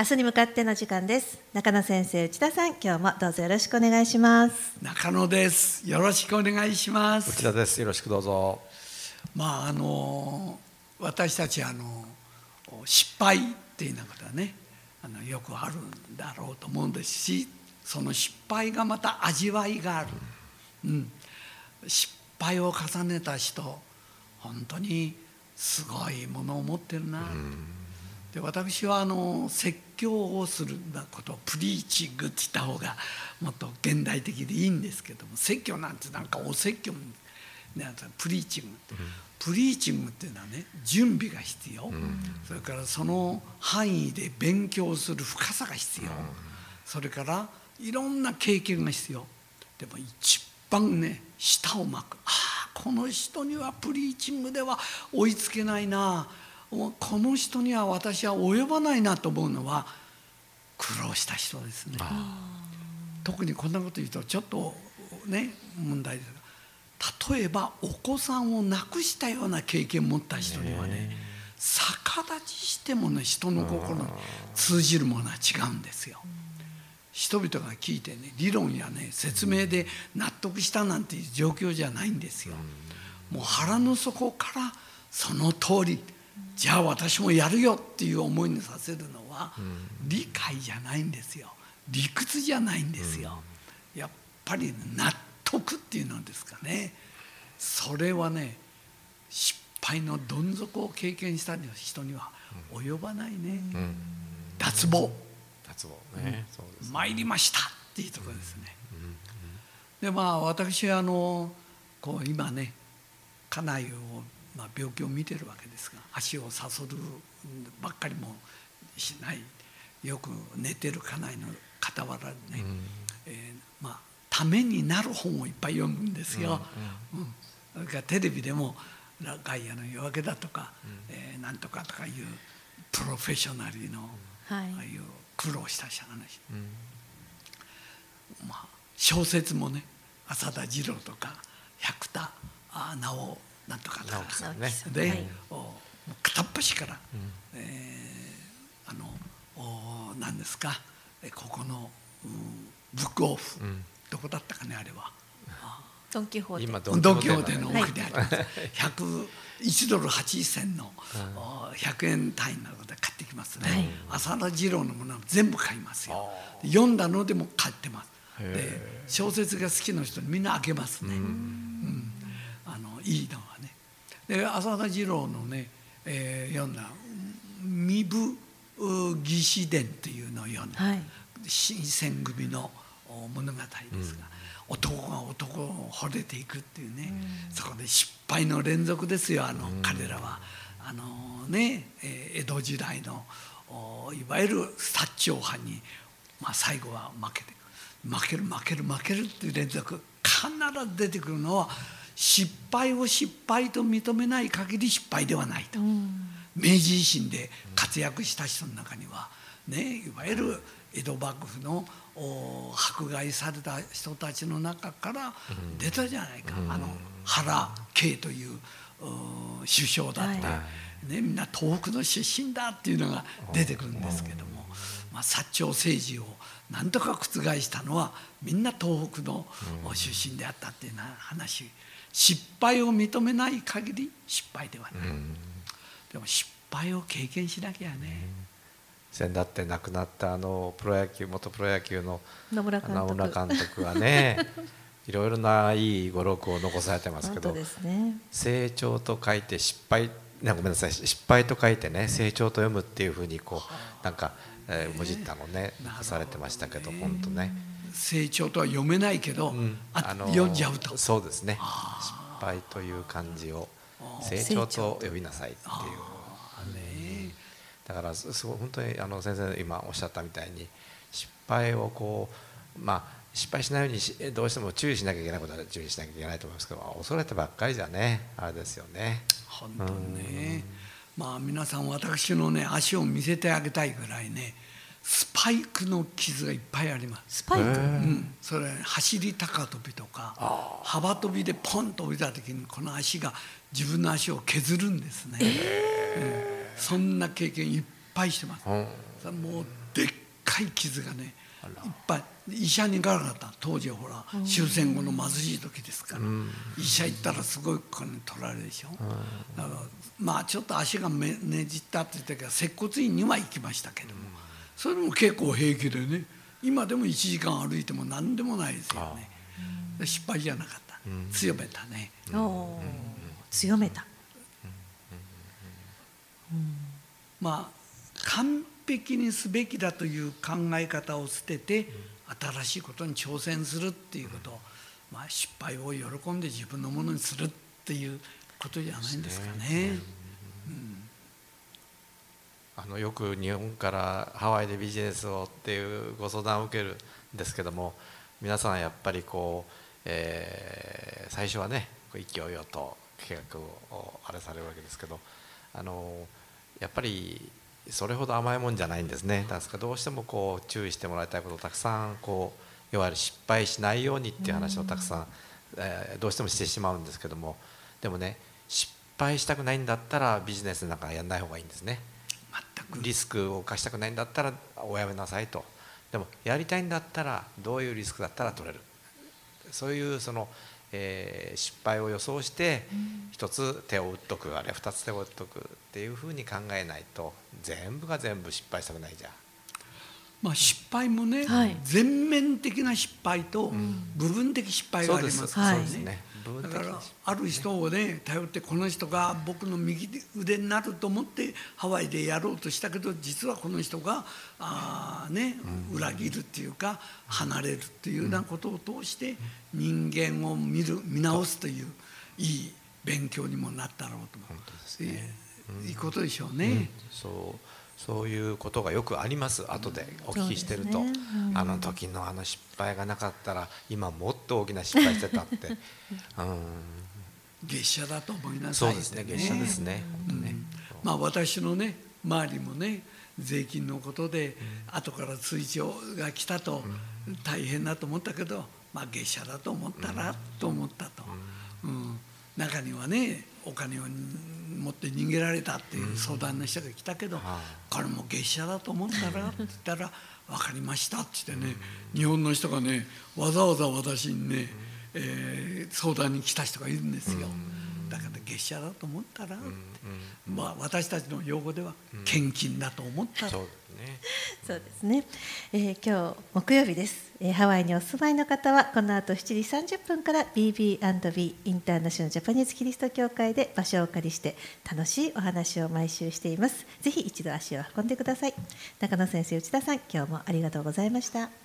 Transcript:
明日に向かっての時間です。中野先生、内田さん、今日もどうぞよろしくお願いします。 中野です。よろしくお願いします。 内田です。よろしくどうぞ。 私たち失敗っていうようなことはね、よくあるんだろうと思うんですし、その失敗がまた味わいがある。失敗を重ねた人、本当にすごいものを持ってるな。で、私は説教をすることをプリーチングって言った方がもっと現代的でいいんですけども、説教なんてなんかお説教なんてプリーチングって、プリーチングっていうのはね、準備が必要、それからその範囲で勉強する深さが必要、それからいろんな経験が必要。でも一番ね、舌を巻く、この人にはプリーチングでは追いつけないな、この人には私は及ばないなと思うのは苦労した人ですね。特にこんなこと言うとちょっとね問題ですが、例えばお子さんを亡くしたような経験を持った人にはね、逆立ちしてもね、人の心に通じるものは違うんですよ。人々が聞いてね、理論やね説明で納得したなんていう状況じゃないんですよ。もう腹の底からその通り、じゃあ私もやるよっていう思いにさせるのは理解じゃないんですよ。理屈じゃないんですよ。やっぱり納得っていうのですかね。それはね、失敗のどん底を経験した人には及ばないね。脱帽ね、そうですね。 参りましたっていうところですね。で、私はこう今ね、家内を病気を見てるわけですが、足をさそるばっかりもしない、よく寝てる家内の傍らにね、ためになる本をいっぱい読むんですよ。それからテレビでもガイアの夜明けだとか、なんとかとかいうプロフェッショナルの、ああいう苦労した話、小説もね、浅田次郎とか百田直なんとかとかで、片っ端から何ですか、ここのブックオフ、どこだったかね、あれはドン・キホーテ、 今ドン・キホーテの奥にあります。1ドル80銭の100円単位なので買ってきますね。浅田次郎のものは全部買いますよ。読んだのでも買ってます。で、小説が好きな人にみんな開けますね。いいのはね。で、浅田次郎のね、読んだ身分義士伝っていうのを読んだ、新選組の物語ですが、男が男を惚れていくっていうね、そこで失敗の連続ですよ。彼らは江戸時代のいわゆる薩長藩に、最後は負けるっていう連続、必ず出てくるのは失敗を失敗と認めない限り失敗ではないと。明治維新で活躍した人の中にはね、いわゆる江戸幕府の迫害された人たちの中から出たじゃないか。原敬という首相だって、みんな東北の出身だっていうのが出てくるんですけども、薩長政治をなんとか覆したのはみんな東北の出身であったっていうような話。失敗を認めない限り失敗ではない。でも失敗を経験しなきゃね。 先だって亡くなった元プロ野球の野村監督はね、いろいろないい語録を残されてますけど、成長と書いて失敗、ごめんなさい、失敗と書いてね、成長と読むっていうふうになんかもじったのねされてましたけど、本当ね。 成長とは読めないけど、読んじゃうと。 そうですね。失敗という漢字を成長と呼びなさいっていう。だからすごい本当に先生今おっしゃったみたいに、失敗を失敗しないようにどうしても注意しなきゃいけないことは注意しなきゃいけないと思いますけど、恐れてばっかりじゃね、あれですよね。 本当にね。皆さん、私のね足を見せてあげたいぐらいね、スパイクの傷がいっぱいあります。 スパイク、 それ走り高跳びとか幅跳びでポンと降りた時にこの足が自分の足を削るんですね。そんな経験いっ敗してます。もうでっかい傷がねいっぱい。医者に行かなかった。当時はほら終戦後の貧しい時ですから、医者行ったらすごい金取られるでしょ。だからまあちょっと足がねじったって言ったけど接骨院には行きましたけども、それも結構平気でね、今でも1時間歩いても何でもないですよね。失敗じゃなかった、強めたね。 強めた。 まあ完璧にすべきだという考え方を捨てて新しいことに挑戦するっていうことを、まあ、失敗を喜んで自分のものにするっていうことじゃないんですかね。 よく日本からハワイでビジネスをっていうご相談を受けるんですけども、皆さんやっぱりこう、最初はね勢いよと計画をあれされるわけですけど、やっぱりそれほど甘いもんじゃないんですね。だからどうしてもこう注意してもらいたいことをたくさんこういわゆる失敗しないようにっていう話をたくさん、どうしてもしてしまうんですけども、でもね失敗したくないんだったらビジネスなんかやんない方がいいんですね。 全くリスクを冒したくないんだったらおやめなさいと。でもやりたいんだったらどういうリスクだったら取れる、そういうその、失敗を予想して一つ手を打っとく、あるいは二つ手を打っとくっていうふうに考えないと全部が全部失敗したくないじゃん。 まあ失敗もね、全面的な失敗と部分的失敗がありますからね。だからある人をね頼って、この人が僕の右腕になると思ってハワイでやろうとしたけど、実はこの人が裏切るっていうか離れるっていうようなことを通して人間を見直すといういい勉強にもなったろうと思う。いいことでしょうね。 そういうことがよくあります。後でお聞きしてると、あの時のあの失敗がなかったら今もっと大きな失敗してたって月謝だと思いなさい。 そうですね、月謝ですね。 まあ私のね周りもね税金のことで後から通帳が来たと大変だと思ったけど、まあ月謝だと思ったらと思ったと。中にはねお金を持って逃げられたっていう相談の人が来たけど、これも月謝だと思ったらって言ったら分かりましたって言ってね、日本の人がねわざわざ私にね、相談に来た人がいるんですよ。だから月謝だと思ったら、まあ私たちの用語では献金だと思ったら、 そうですね。今日木曜日です。ハワイにお住まいの方はこの後7時30分から BB&B インターナショナルジャパニーズキリスト教会で場所をお借りして楽しいお話を毎週しています。ぜひ一度足を運んでください。中野先生、内田さん、今日もありがとうございました。